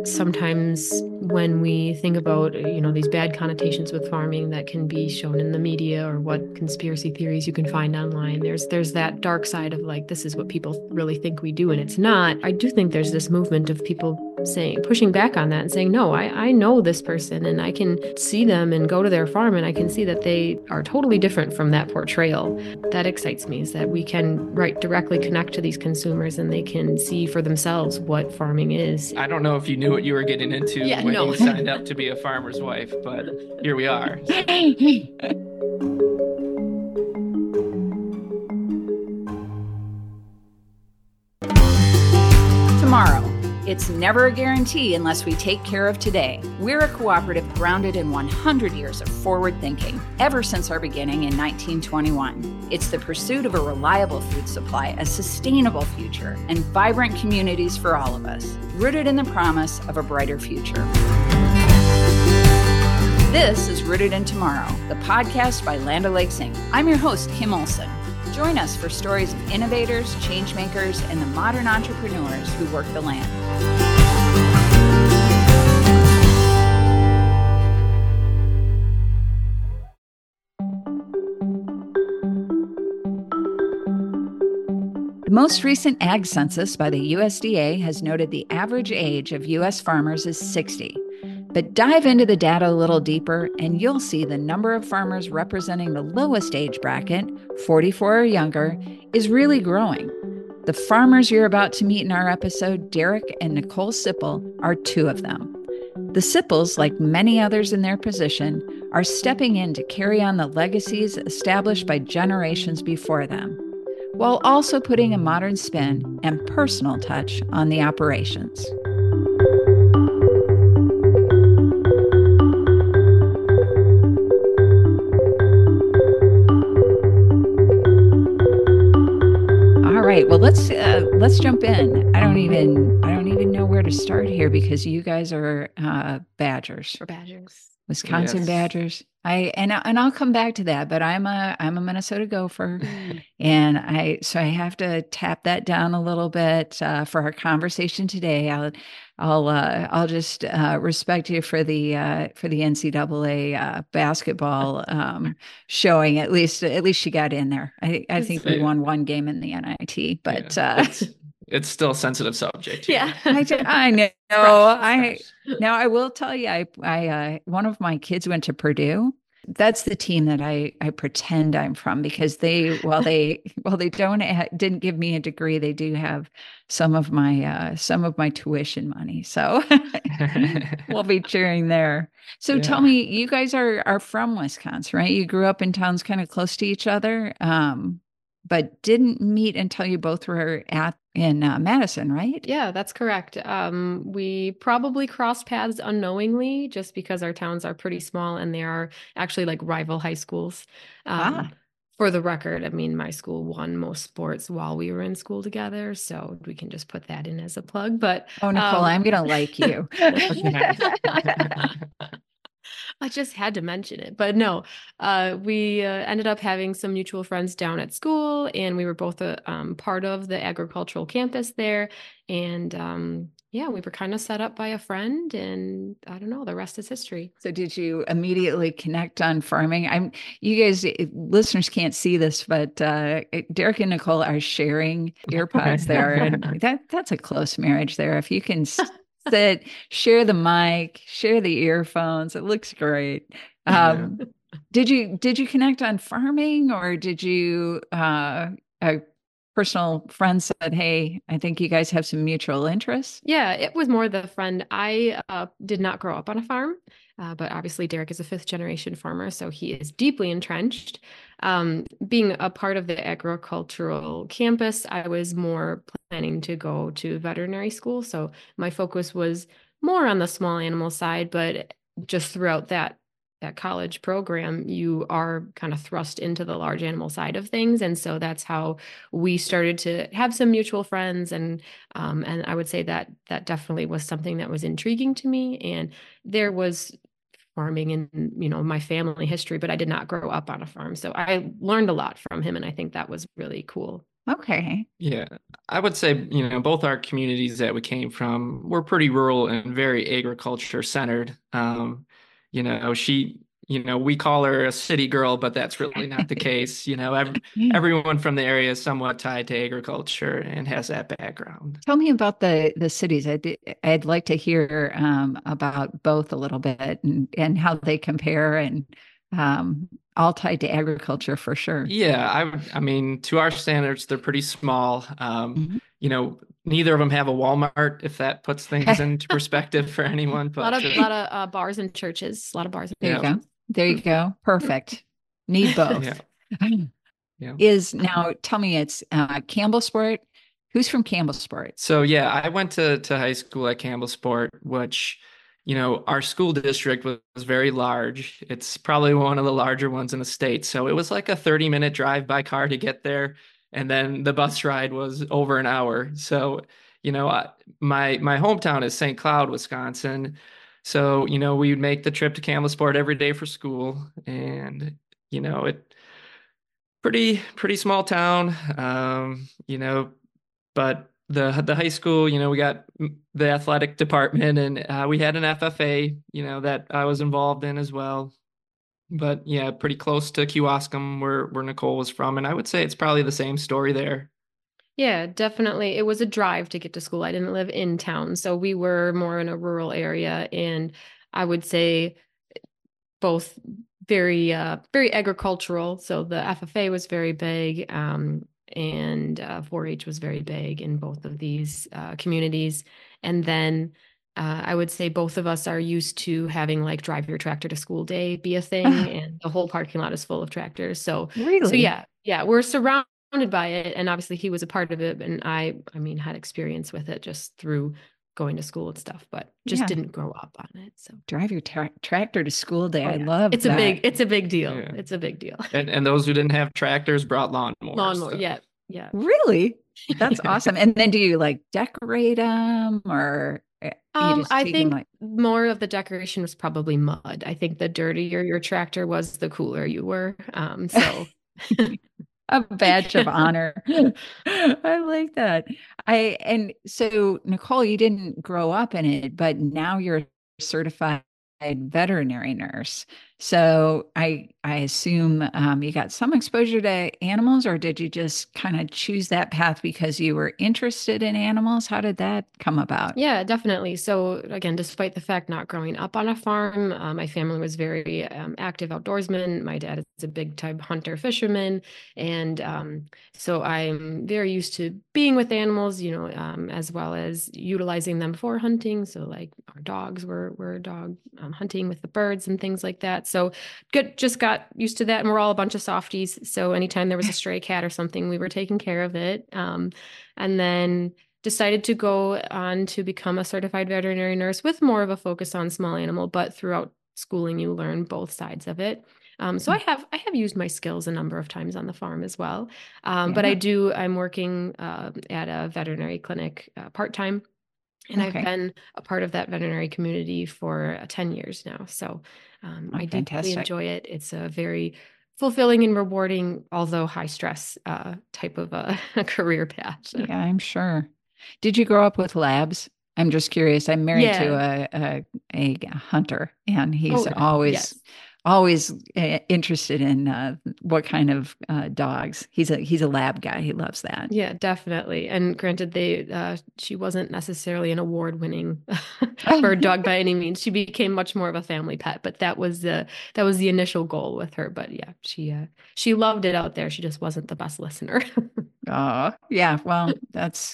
sometimes when we think about, these bad connotations with farming that can be shown in the media or what conspiracy theories you can find online, there's that dark side of like, this is what people really think we do and it's not. I do think there's this movement of people pushing back on that and saying, no, I know this person and I can see them and go to their farm and I can see that they are totally different from that portrayal. That excites me, is that we can directly connect to these consumers and they can see for themselves what farming is. I don't know if you knew what you were getting into when you signed up to be a farmer's wife, but here we are. Tomorrow. It's never a guarantee unless we take care of today. We're a cooperative grounded in 100 years of forward thinking, ever since our beginning in 1921. It's the pursuit of a reliable food supply, a sustainable future, and vibrant communities for all of us, rooted in the promise of a brighter future. This is Rooted in Tomorrow, the podcast by Land O'Lakes Inc. I'm your host, Kim Olson. Join us for stories of innovators, changemakers, and the modern entrepreneurs who work the land. The most recent ag census by the USDA has noted the average age of U.S. farmers is 60. But dive into the data a little deeper, and you'll see the number of farmers representing the lowest age bracket, 44 or younger, is really growing. The farmers you're about to meet in our episode, Derek and Nicole Sipple, are two of them. The Sipples, like many others in their position, are stepping in to carry on the legacies established by generations before them, while also putting a modern spin and personal touch on the operations. All right, well, let's jump in. I don't even know where to start here because you guys are Badgers. We're Badgers. Wisconsin Badgers. I'll come back to that, but I'm a Minnesota Gopher, and I have to tap that down a little bit for our conversation today. I'll just respect you for the NCAA basketball showing. At least she got in there. I think we won one game in the NIT, but it's still a sensitive subject. Yeah, I know. Now I will tell you, I one of my kids went to Purdue. That's the team that I pretend I'm from, because they didn't give me a degree, they do have some of my tuition money. So we'll be cheering there. So tell me, you guys are from Wisconsin, right? You grew up in towns kind of close to each other, but didn't meet until you both were in Madison, right? Yeah, that's correct. We probably crossed paths unknowingly just because our towns are pretty small and they are actually like rival high schools. For the record, I mean, my school won most sports while we were in school together, so we can just put that in as a plug. But Nicole, I'm going to like you. I just had to mention it, but no, we ended up having some mutual friends down at school, and we were both part of the agricultural campus there. And we were kind of set up by a friend, and I don't know, the rest is history. So did you immediately connect on farming? You guys, listeners can't see this, but Derek and Nicole are sharing earpods there, and that's a close marriage there. If you can that share the mic, share the earphones. It looks great. Did you connect on farming, or did you a personal friend said, "Hey, I think you guys have some mutual interests"? Yeah, it was more the friend. I did not grow up on a farm, but obviously Derek is a fifth generation farmer, so he is deeply entrenched. Being a part of the agricultural campus, I was more planning to go to veterinary school. So my focus was more on the small animal side, but just throughout that college program, you are kind of thrust into the large animal side of things. And so that's how we started to have some mutual friends. And I would say that definitely was something that was intriguing to me. And there was farming in, my family history, but I did not grow up on a farm. So I learned a lot from him. And I think that was really cool. Okay. Yeah, I would say, both our communities that we came from were pretty rural and very agriculture centered. We call her a city girl, but that's really not the case. Everyone from the area is somewhat tied to agriculture and has that background. Tell me about the cities. I'd like to hear about both a little bit and how they compare and all tied to agriculture for sure. Yeah, I mean, to our standards, they're pretty small. Mhm. Neither of them have a Walmart, if that puts things into perspective for anyone. A lot But of lot of bars and churches. A lot of bars and There you yeah, go. There you go. Perfect. Need yeah, both. yeah. Is now tell me it's Campbellsport. Who's from Campbellsport? So yeah, I went to high school at Campbellsport, which, our school district was very large. It's probably one of the larger ones in the state. So it was like a 30-minute drive by car to get there. And then the bus ride was over an hour. So, my hometown is St. Cloud, Wisconsin. So, we would make the trip to Campbellsport every day for school. And, it pretty small town. But the high school, we got the athletic department, and we had an FFA, that I was involved in as well. But yeah, pretty close to Kewaskum, where Nicole was from, and I would say it's probably the same story there. Yeah, definitely. It was a drive to get to school. I didn't live in town, so we were more in a rural area, and I would say both very agricultural. So the FFA was very big, and 4-H was very big in both of these communities. And then I would say both of us are used to having like drive your tractor to school day be a thing, and the whole parking lot is full of tractors. So Really? yeah, we're surrounded by it, and obviously he was a part of it, and I mean had experience with it just through going to school and stuff, but just Yeah. didn't grow up on it. So Drive your tractor to school day. oh, I yeah. love It's that. it's a big deal. Yeah. It's a big deal. And those who didn't have tractors brought lawnmowers. Lawnmower, So. yeah, yeah. Really? That's awesome. And then do you like decorate them or you just I take them think like more of the decoration was probably mud. I think the dirtier your tractor was, the cooler you were. So a badge of honor? I like that. And so Nicole, you didn't grow up in it, but now you're a certified veterinary nurse. So I assume you got some exposure to animals, or did you just kind of choose that path because you were interested in animals? How did that come about? yeah, definitely. So again, despite the fact not growing up on a farm, my family was very active outdoorsmen. My dad is a big time hunter fisherman, and so I'm very used to being with animals, as well as utilizing them for hunting. So like our dogs were dog hunting with the birds and things like that. So just got used to that, and we're all a bunch of softies. So anytime there was a stray cat or something, we were taking care of it. And then decided to go on to become a certified veterinary nurse with more of a focus on small animal, but throughout schooling, you learn both sides of it. So I have used my skills a number of times on the farm as well. But I'm working at a veterinary clinic part-time. And I've been a part of that veterinary community for 10 years now. So I deeply enjoy it. It's a very fulfilling and rewarding, although high stress type of a career path. Yeah, I'm sure. Did you grow up with labs? I'm just curious. I'm married to a hunter, and he's always interested in what kind of dogs. He's a lab guy. He loves that. Yeah, definitely. And granted, she wasn't necessarily an award-winning bird dog by any means. She became much more of a family pet, but that was the initial goal with her. But yeah, she loved it out there. She just wasn't the best listener. Oh, yeah. Well, that's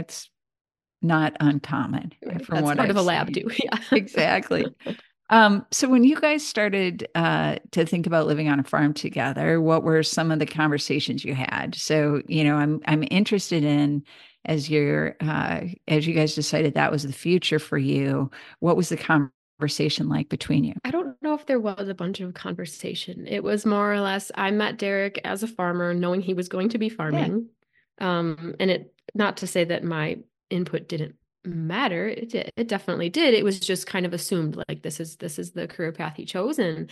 not uncommon from what part I've of a lab too. Yeah, exactly. So when you guys started to think about living on a farm together, what were some of the conversations you had? So, I'm interested in as you guys decided that was the future for you, what was the conversation like between you? I don't know if there was a bunch of conversation. It was more or less, I met Derek as a farmer, knowing he was going to be farming. And it, not to say that my input didn't matter. It definitely did. It was just kind of assumed like this is the career path he chose. And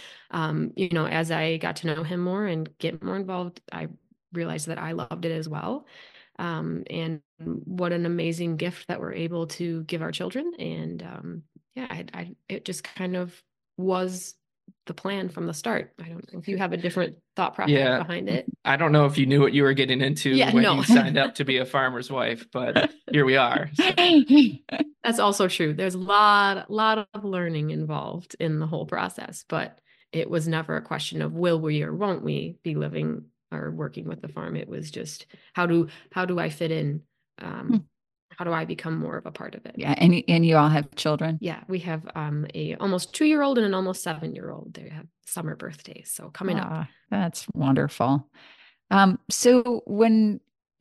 as I got to know him more and get more involved, I realized that I loved it as well. And what an amazing gift that we're able to give our children. And yeah, it just kind of was the plan from the start. I don't know if you have a different thought process behind it. I don't know if you knew what you were getting into when you signed up to be a farmer's wife, but here we are. So. That's also true. There's a lot of learning involved in the whole process, but it was never a question of will we or won't we be living or working with the farm. It was just how do I fit in? How do I become more of a part of it? Yeah. And you all have children? Yeah, we have a almost 2-year-old and an almost 7-year-old. They have summer birthdays, so coming up. That's wonderful. So when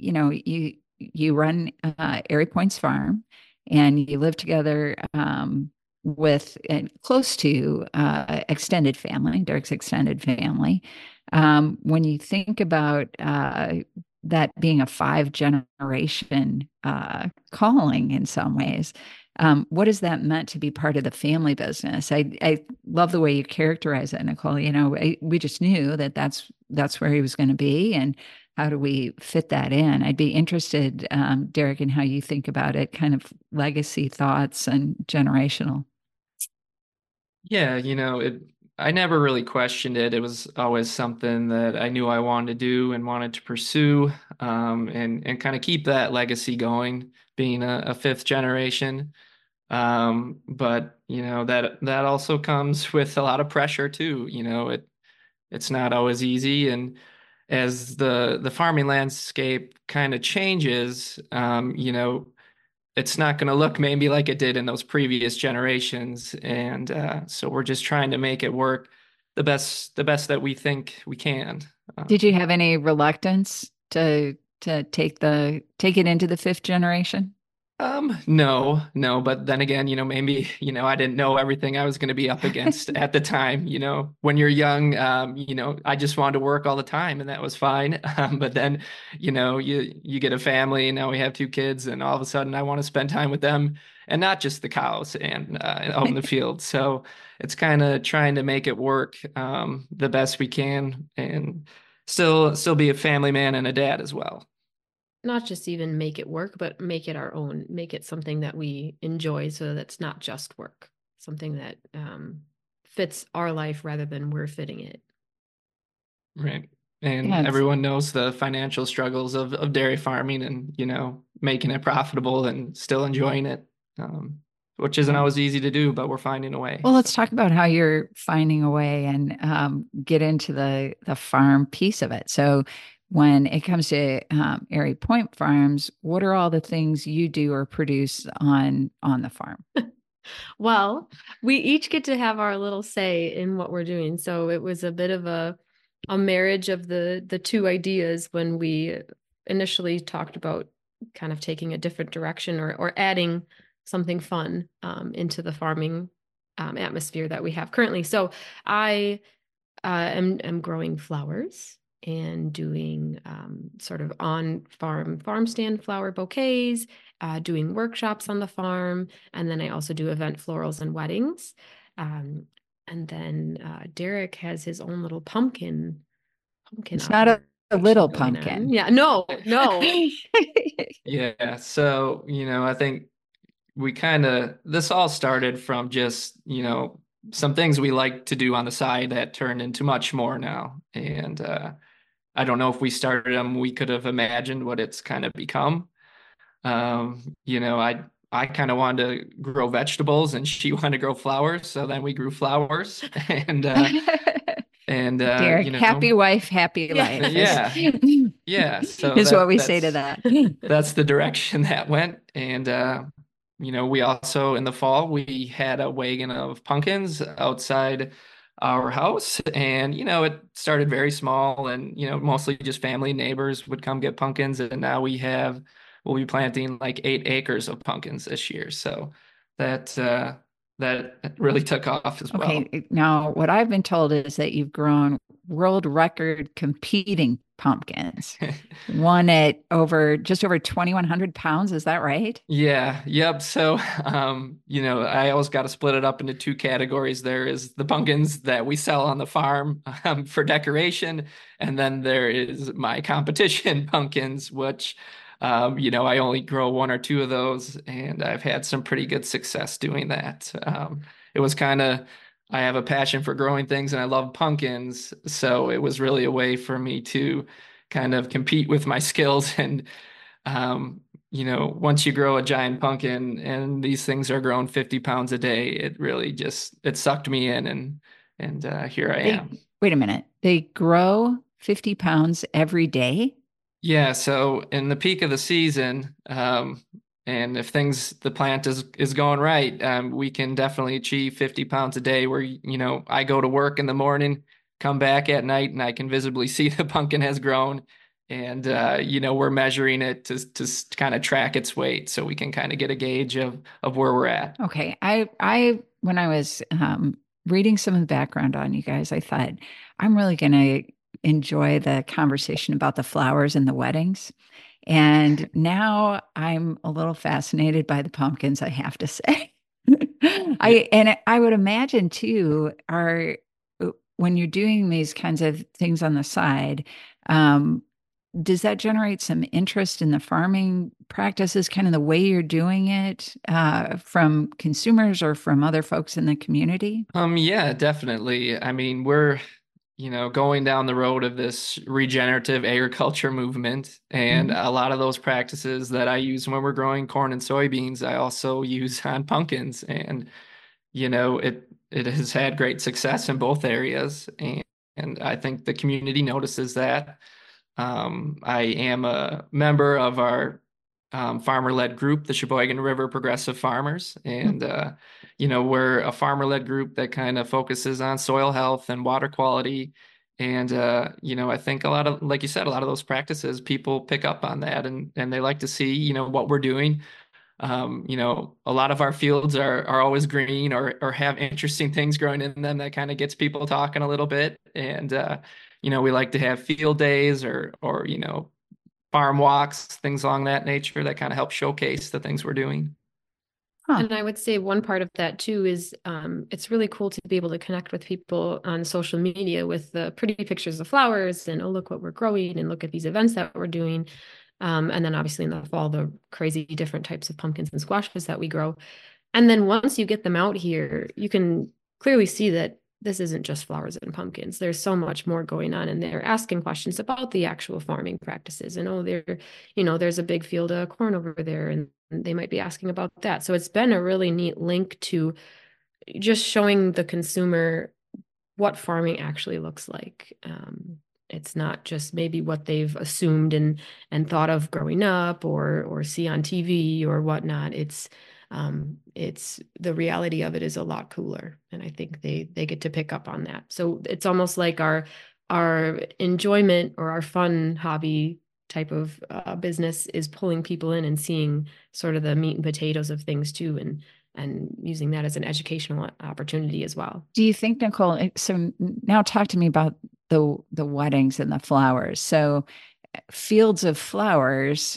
you run Airy Points Farm and you live together with close to extended family, Derek's extended family, when you think about that being a 5-generation calling in some ways, what has that meant to be part of the family business? I love the way you characterize it, Nicole. We just knew that that's where he was going to be, and how do we fit that in? I'd be interested, Derek, in how you think about it, kind of legacy thoughts and generational. Yeah, I never really questioned it. It was always something that I knew I wanted to do and wanted to pursue, and kind of keep that legacy going, being a 5th generation. But that also comes with a lot of pressure too. It's not always easy, and as the farming landscape kind of changes, it's not going to look maybe like it did in those previous generations. And so we're just trying to make it work the best that we think we can. Did you have any reluctance to take it into the 5th generation? No, but then again, maybe, I didn't know everything I was going to be up against at the time. When you're young, I just wanted to work all the time, and that was fine. But then, you get a family, and now we have 2 kids, and all of a sudden I want to spend time with them and not just the cows and out in the field. So it's kind of trying to make it work the best we can, and still be a family man and a dad as well. Not just even make it work, but make it our own, make it something that we enjoy, so that's not just work, something that fits our life rather than we're fitting it. Right. And everyone knows the financial struggles of dairy farming, and, making it profitable and still enjoying it, which isn't always easy to do, but we're finding a way. Well, let's talk about how you're finding a way and get into the farm piece of it. So when it comes to Airy Point Farms, what are all the things you do or produce on the farm? Well, we each get to have our little say in what we're doing. So it was a bit of a marriage of the 2 ideas when we initially talked about kind of taking a different direction or adding something fun into the farming atmosphere that we have currently. So I am growing flowers and doing sort of on farm stand flower bouquets, doing workshops on the farm. And then I also do event florals and weddings. And then Derek has his own little pumpkin. It's not a little pumpkin. Yeah, no. Yeah. So, I think this all started from just, some things we like to do on the side that turned into much more now. And I don't know if we started them, we could have imagined what it's kind of become. I kind of wanted to grow vegetables, and she wanted to grow flowers. So then we grew flowers, and Derek, happy wife, happy life. Yeah. Yeah. So is what we say to that. That's the direction that went. And, we also, in the fall, we had a wagon of pumpkins outside our house, and it started very small, and mostly just family neighbors would come get pumpkins, and now we'll be planting like 8 acres of pumpkins this year, so that really took off as well. Okay, now what I've been told is that you've grown world record competing pumpkins, one at just over 2,100 pounds. Is that right? Yeah. Yep. So, I always got to split it up into 2 categories. There is the pumpkins that we sell on the farm for decoration. And then there is my competition pumpkins, which I only grow one or two of those, and I've had some pretty good success doing that. It was kind of, I have a passion for growing things and I love pumpkins. So it was really a way for me to kind of compete with my skills. And, once you grow a giant pumpkin and these things are grown 50 pounds a day, it really just, it sucked me in, and here I am. Wait a minute. They grow 50 pounds every day? Yeah, so in the peak of the season, and if the plant is going right, we can definitely achieve 50 pounds a day where, I go to work in the morning, come back at night, and I can visibly see the pumpkin has grown. And, we're measuring it to kind of track its weight so we can kind of get a gauge of where we're at. Okay. When I was reading some of the background on you guys, I thought I'm really going to enjoy the conversation about the flowers and the weddings. And now I'm a little fascinated by the pumpkins, I have to say. I would imagine too, when you're doing these kinds of things on the side, does that generate some interest in the farming practices, kind of the way you're doing it, from consumers or from other folks in the community? Yeah, definitely. I mean, we're going down the road of this regenerative agriculture movement. And Mhm. a lot of those practices that I use when we're growing corn and soybeans, I also use on pumpkins. And, it has had great success in both areas. And I think the community notices that. I am a member of our farmer-led group, the Sheboygan River Progressive Farmers. And, we're a farmer-led group that kind of focuses on soil health and water quality. And, I think like you said, a lot of those practices, people pick up on that and they like to see, what we're doing. A lot of our fields are always green or have interesting things growing in them that kind of gets people talking a little bit. And, we like to have field days or farm walks, things along that nature that kind of help showcase the things we're doing. Huh. And I would say one part of that too is it's really cool to be able to connect with people on social media with the pretty pictures of flowers and, oh, look what we're growing and look at these events that we're doing. And then obviously in the fall, the crazy different types of pumpkins and squashes that we grow. And then once you get them out here, you can clearly see that this isn't just flowers and pumpkins. There's so much more going on, and they're asking questions about the actual farming practices. And there's a big field of corn over there, and they might be asking about that. So it's been a really neat link to just showing the consumer what farming actually looks like. It's not just maybe what they've assumed and thought of growing up or see on TV or whatnot. It's the reality of it is a lot cooler, and I think they get to pick up on that. So it's almost like our enjoyment or our fun hobby type of business is pulling people in and seeing sort of the meat and potatoes of things too, and using that as an educational opportunity as well. Do you think, Nicole, so now talk to me about the weddings and the flowers. So fields of flowers,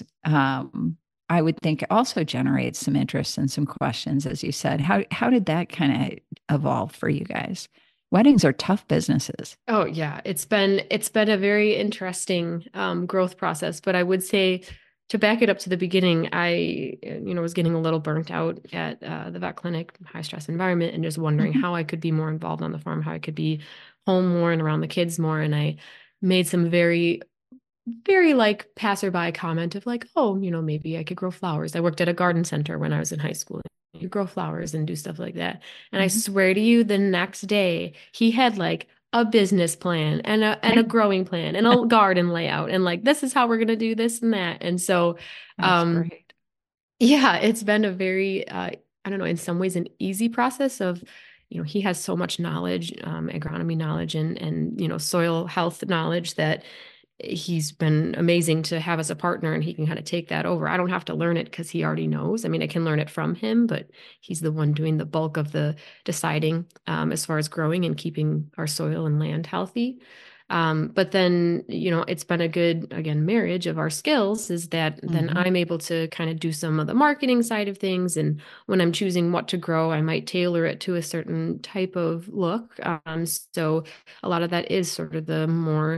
I would think also generates some interest and some questions, as you said. How did that kind of evolve for you guys? Weddings are tough businesses. Oh yeah, it's been a very interesting growth process, but I would say to back it up to the beginning, I was getting a little burnt out at the vet clinic, high stress environment, and just wondering how I could be more involved on the farm, how I could be home more and around the kids more. And I made some very, very like passerby comment of like, oh, maybe I could grow flowers. I worked at a garden center when I was in high school. You grow flowers and do stuff like that. And I swear to you, the next day he had like a business plan and a growing plan and a garden layout and like, this is how we're going to do this and that. And so, That's great. yeah, it's been a very, I don't know, in some ways an easy process of, he has so much knowledge, agronomy knowledge and soil health knowledge that he's been amazing to have as a partner, and he can kind of take that over. I don't have to learn it because he already knows. I mean, I can learn it from him, but he's the one doing the bulk of the deciding as far as growing and keeping our soil and land healthy. But then, it's been a good, again, marriage of our skills is that then I'm able to kind of do some of the marketing side of things. And when I'm choosing what to grow, I might tailor it to a certain type of look. So a lot of that is sort of the more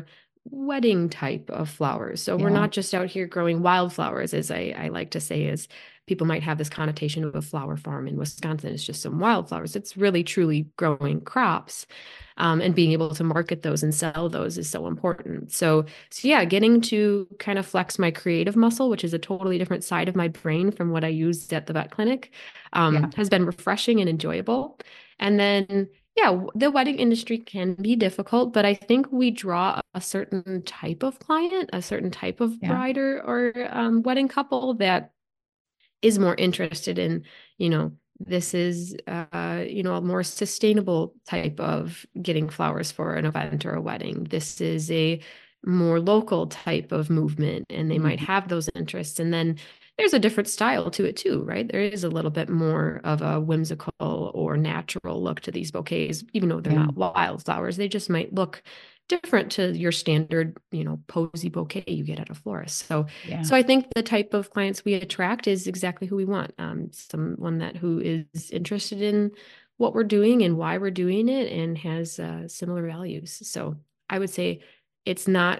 wedding type of flowers. So we're Yeah. not just out here growing wildflowers, as I like to say, as people might have this connotation of a flower farm in Wisconsin. It's just some wildflowers. It's really truly growing crops. And being able to market those and sell those is so important. So yeah, getting to kind of flex my creative muscle, which is a totally different side of my brain from what I used at the vet clinic, has been refreshing and enjoyable. And then, yeah, the wedding industry can be difficult, but I think we draw a certain type of client, a certain type of bride or wedding couple that is more interested in, this is, a more sustainable type of getting flowers for an event or a wedding. This is a more local type of movement, and they might have those interests. And then there's a different style to it too, right? There is a little bit more of a whimsical or natural look to these bouquets, even though they're not wildflowers. They just might look different to your standard, posy bouquet you get at a florist. So I think the type of clients we attract is exactly who we want. Someone who is interested in what we're doing and why we're doing it and has similar values. So I would say it's not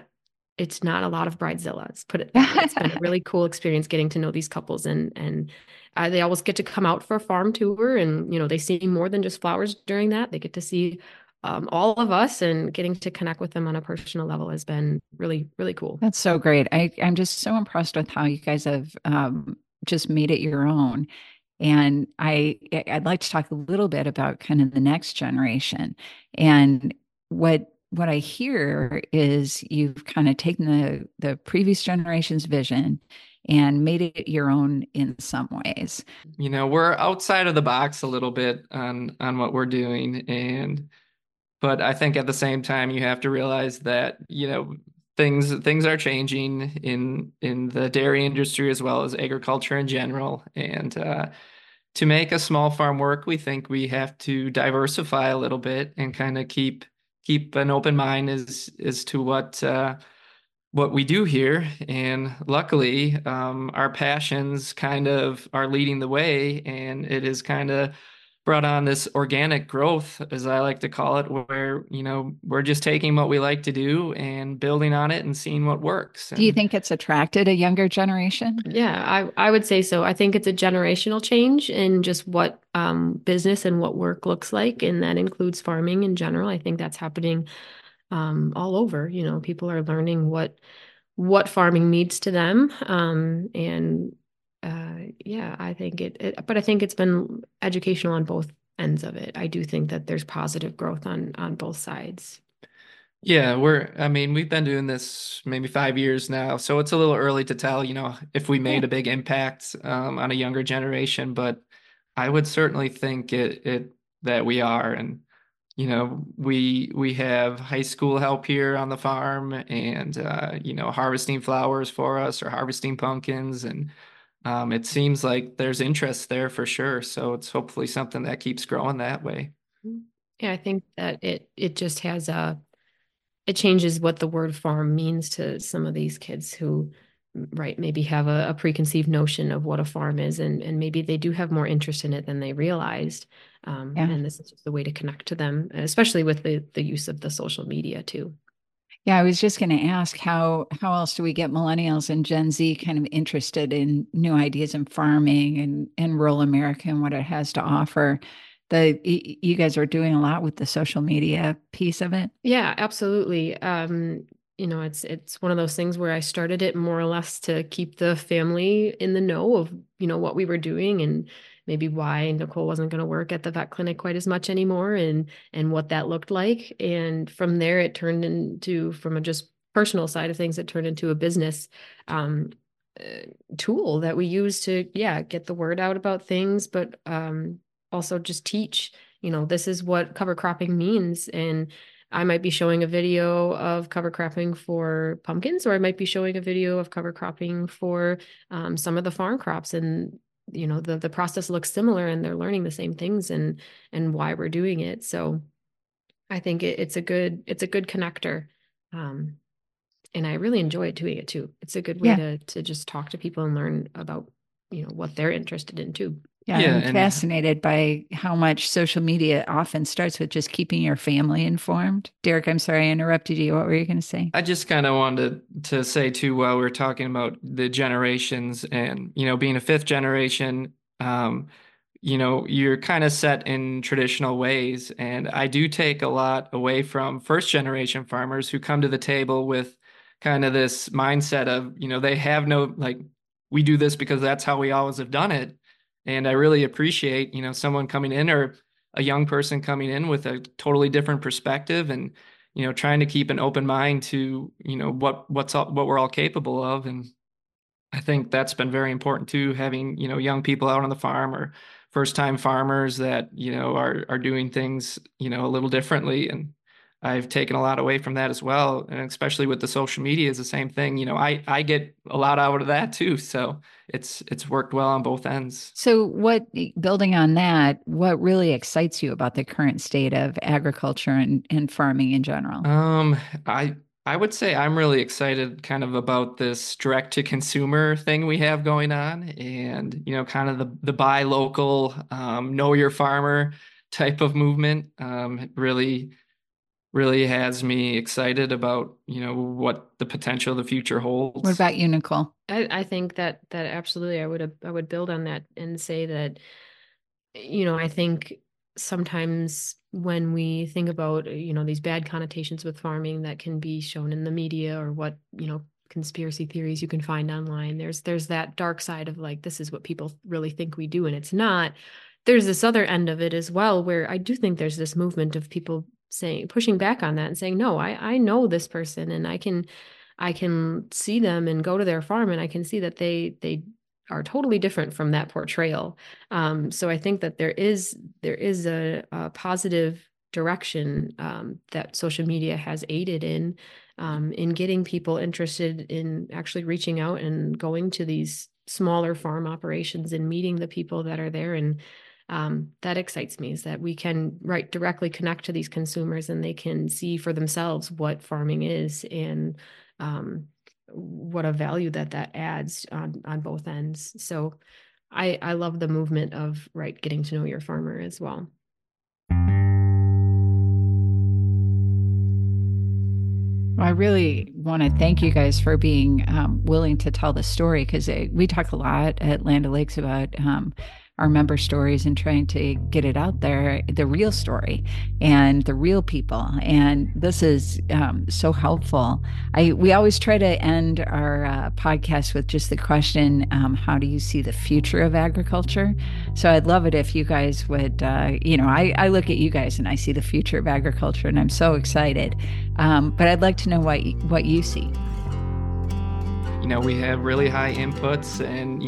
a lot of bridezillas, put it that way. It's been a really cool experience getting to know these couples, and they always get to come out for a farm tour, and they see more than just flowers during that. They get to see all of us, and getting to connect with them on a personal level has been really, really cool. That's so great. I'm just so impressed with how you guys have just made it your own. And I'd like to talk a little bit about kind of the next generation. And what I hear is you've kind of taken the previous generation's vision and made it your own in some ways. We're outside of the box a little bit on what we're doing, but I think at the same time you have to realize that things are changing in the dairy industry as well as agriculture in general, and to make a small farm work, we think we have to diversify a little bit and kind of keep an open mind as to what we do here. And luckily, our passions kind of are leading the way, and it has kind of brought on this organic growth, as I like to call it, where, we're just taking what we like to do and building on it and seeing what works. Do you think it's attracted a younger generation? Yeah, I would say so. I think it's a generational change in just what business and what work looks like, and that includes farming in general. I think that's happening all over. People are learning what farming means to them, and yeah, I think but I think it's been educational on both ends of it. I do think that there's positive growth on both sides. Yeah, we've been doing this maybe 5 years now, so it's a little early to tell, if we made a big impact on a younger generation, but I would certainly think that we are. And we have high school help here on the farm, and harvesting flowers for us or harvesting pumpkins, and it seems like there's interest there for sure. So it's hopefully something that keeps growing that way. Yeah, I think that it just it changes what the word farm means to some of these kids who, right, maybe have a preconceived notion of what a farm is, and maybe they do have more interest in it than they realized. And this is just a way to connect to them, especially with the use of the social media too. Yeah, I was just going to ask how else do we get millennials and Gen Z kind of interested in new ideas in farming and rural America and what it has to offer? You guys are doing a lot with the social media piece of it. Yeah, absolutely. It's one of those things where I started it more or less to keep the family in the know of, what we were doing, and maybe why Nicole wasn't going to work at the vet clinic quite as much anymore, and what that looked like. And from there, it turned into, from a just personal side of things, it turned into a business tool that we use to, get the word out about things, but also just teach, this is what cover cropping means. And I might be showing a video of cover cropping for pumpkins, or I might be showing a video of cover cropping for some of the farm crops. And, the process looks similar, and they're learning the same things and why we're doing it. So I think it's a good connector. And I really enjoy doing it too. It's a good way to just talk to people and learn about, what they're interested in too. Yeah, Yeah, I'm and fascinated by how much social media often starts with just keeping your family informed. Derek, I'm sorry I interrupted you. What were you going to say? I just kind of wanted to say too, while we're talking about the generations and, being a fifth generation, um, you're kind of set in traditional ways. And I do take a lot away from first generation farmers who come to the table with kind of this mindset of, they have no, like, we do this because that's how we always have done it. And I really appreciate, someone coming in or a young person coming in with a totally different perspective and, trying to keep an open mind to, what we're all capable of. And I think that's been very important too, having, young people out on the farm or first time farmers that, are doing things, a little differently. And I've taken a lot away from that as well. And especially with the social media is the same thing. I get a lot out of that too. So it's worked well on both ends. So, building on that, what really excites you about the current state of agriculture and farming in general? Um, I would say I'm really excited kind of about this direct to consumer thing we have going on and, kind of the buy local, know your farmer type of movement. It really has me excited about, what the potential of the future What holds. about you, Nicole? I think that absolutely I would build on that and say that, I think sometimes when we think about, these bad connotations with farming that can be shown in the media or what, conspiracy theories you can find online, there's that dark side of like, this is what people really think we do, and it's not. There's this other end of it as well, where I do think there's this movement of people pushing back on that and saying, no, I know this person and I can see them and go to their farm and I can see that they are totally different from that portrayal. So I think that there is a positive direction that social media has aided in getting people interested in actually reaching out and going to these smaller farm operations and meeting the people that are there. And that excites me, is that we can directly connect to these consumers and they can see for themselves what farming is and what a value that adds on both ends. So I love the movement of getting to know your farmer as well. Well, I really want to thank you guys for being willing to tell the story, because we talk a lot at Land O'Lakes about our member stories and trying to get it out there, the real story and the real people. And this is so helpful. We always try to end our podcast with just the question, how do you see the future of agriculture? So I'd love it if you guys would, I look at you guys and I see the future of agriculture and I'm so excited. But I'd like to know what you see. We have really high inputs and,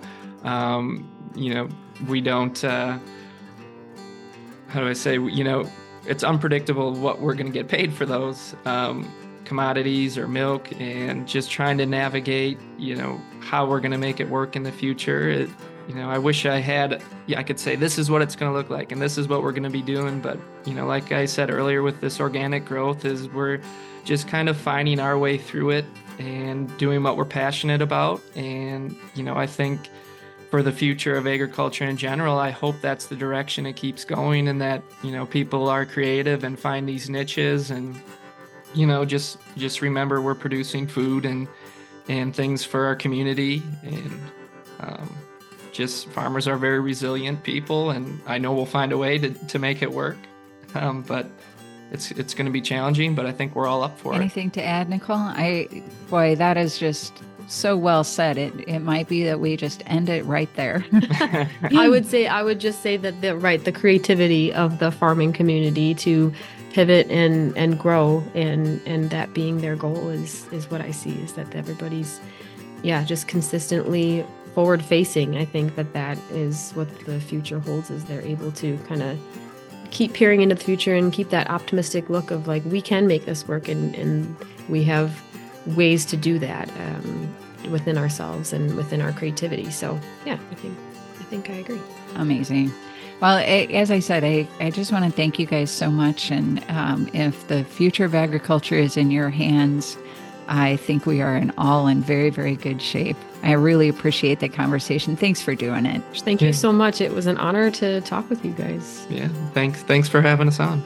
we don't, how do I say, it's unpredictable what we're going to get paid for those commodities or milk, and just trying to navigate, how we're going to make it work in the future. I wish I could say this is what it's going to look like and this is what we're going to be doing. But, like I said earlier with this organic growth, is we're just kind of finding our way through it and doing what we're passionate about. And, I think for the future of agriculture in general, I hope that's the direction it keeps going, and that, people are creative and find these niches and, just remember we're producing food and things for our community. And just farmers are very resilient people, and I know we'll find a way to make it work. But it's going to be challenging, but I think we're all up for it. Anything to add, Nicole? Boy, that is just so well said. It might be that we just end it right there. I would just say that the creativity of the farming community to pivot and grow and that being their goal is what I see, is that everybody's just consistently forward facing. I think that is what the future holds, is they're able to kind of keep peering into the future and keep that optimistic look of like, we can make this work and we have ways to do that within ourselves and within our creativity. So I think I agree. Amazing. Well, as I said, I just want to thank you guys so much. And if the future of agriculture is in your hands, I think we are all in very, very good shape. I really appreciate the conversation. Thanks for doing it. Thank you so much. It was an honor to talk with you guys. Yeah, thanks for having us on.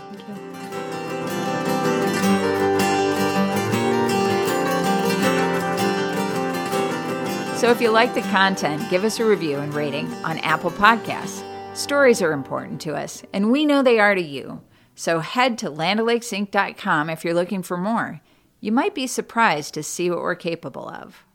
So if you like the content, give us a review and rating on Apple Podcasts. Stories are important to us, and we know they are to you. So head to landoflakesinc.com if you're looking for more. You might be surprised to see what we're capable of.